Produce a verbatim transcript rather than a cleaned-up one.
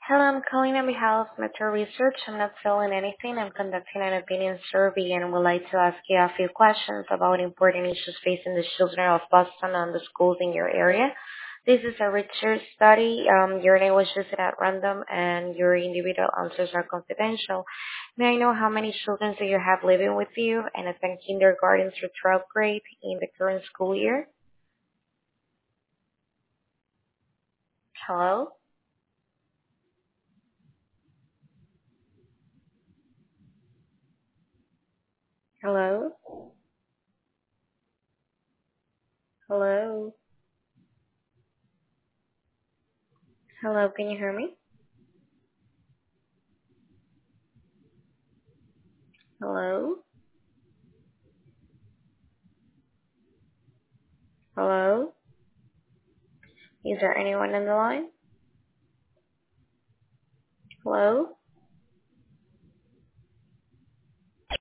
Hello, I'm calling on behalf of Metro Research. I'm not selling anything. I'm conducting an opinion survey and would like to ask you a few questions about important issues facing the children of Boston and the schools in your area. This is a research study. Um, your name was chosen at random and your individual answers are confidential. May I know how many children do you have living with you and attend kindergarten through twelfth grade in the current school year? Hello? Hello? Hello? Hello, can you hear me? Hello? Hello? Is there anyone on the line? Hello?